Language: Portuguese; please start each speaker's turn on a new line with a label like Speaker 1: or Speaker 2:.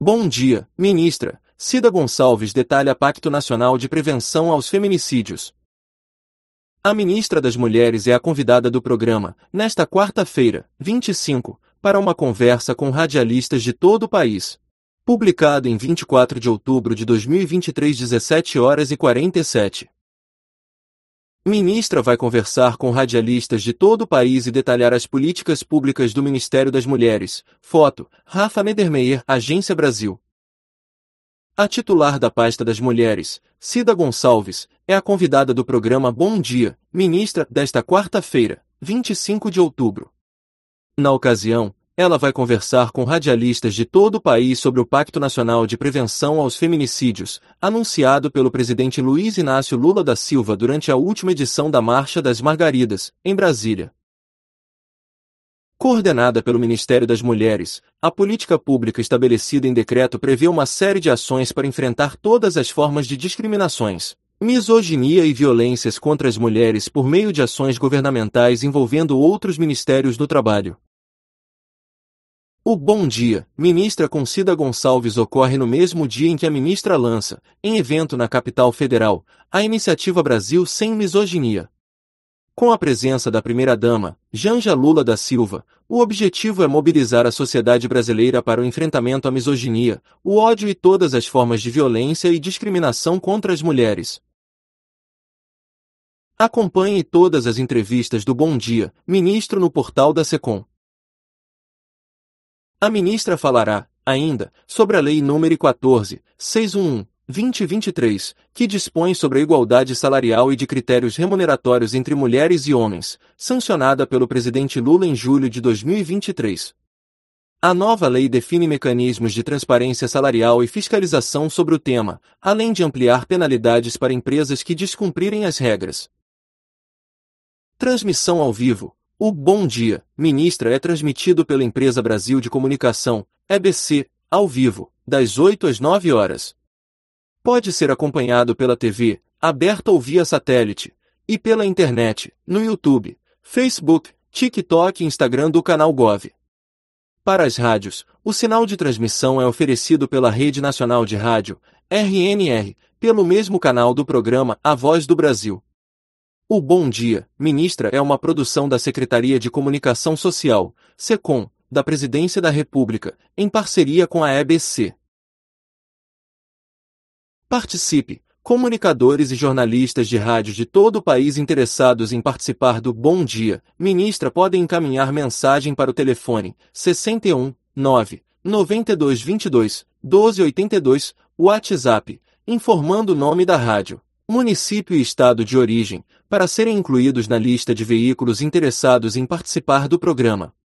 Speaker 1: Bom dia, ministra. Cida Gonçalves detalha Pacto Nacional de Prevenção aos Feminicídios. A ministra das Mulheres é a convidada do programa, nesta quarta-feira, 25, para uma conversa com radialistas de todo o país. Publicado em 24 de outubro de 2023, 17h47. Ministra vai conversar com radialistas de todo o país e detalhar as políticas públicas do Ministério das Mulheres. Foto: Rafa Medermeyer, Agência Brasil. A titular da pasta das mulheres, Cida Gonçalves, é a convidada do programa Bom Dia, Ministra, desta quarta-feira, 25 de outubro. Na ocasião, ela vai conversar com radialistas de todo o país sobre o Pacto Nacional de Prevenção aos Feminicídios, anunciado pelo presidente Luiz Inácio Lula da Silva durante a última edição da Marcha das Margaridas, em Brasília. Coordenada pelo Ministério das Mulheres, a política pública estabelecida em decreto prevê uma série de ações para enfrentar todas as formas de discriminações, misoginia e violências contra as mulheres por meio de ações governamentais envolvendo outros ministérios do trabalho. O Bom Dia, Ministra com Cida Gonçalves ocorre no mesmo dia em que a ministra lança, em evento na capital federal, a iniciativa Brasil Sem Misoginia. Com a presença da primeira-dama, Janja Lula da Silva, o objetivo é mobilizar a sociedade brasileira para o enfrentamento à misoginia, o ódio e todas as formas de violência e discriminação contra as mulheres. Acompanhe todas as entrevistas do Bom Dia, Ministro no portal da SECOM. A ministra falará, ainda, sobre a Lei nº 14.611/2023, que dispõe sobre a igualdade salarial e de critérios remuneratórios entre mulheres e homens, sancionada pelo presidente Lula em julho de 2023. A nova lei define mecanismos de transparência salarial e fiscalização sobre o tema, além de ampliar penalidades para empresas que descumprirem as regras. Transmissão ao vivo. O Bom Dia, Ministra é transmitido pela Empresa Brasil de Comunicação, EBC, ao vivo, das 8 às 9 horas. Pode ser acompanhado pela TV, aberta ou via satélite, e pela internet, no YouTube, Facebook, TikTok e Instagram do canal Gov. Para as rádios, o sinal de transmissão é oferecido pela Rede Nacional de Rádio, RNR, pelo mesmo canal do programa A Voz do Brasil. O Bom Dia, Ministra é uma produção da Secretaria de Comunicação Social, SECOM, da Presidência da República, em parceria com a EBC. Participe! Comunicadores e jornalistas de rádios de todo o país interessados em participar do Bom Dia, Ministra podem encaminhar mensagem para o telefone 61 9 9222 1282, WhatsApp, informando o nome da rádio, município e estado de origem, para serem incluídos na lista de veículos interessados em participar do programa.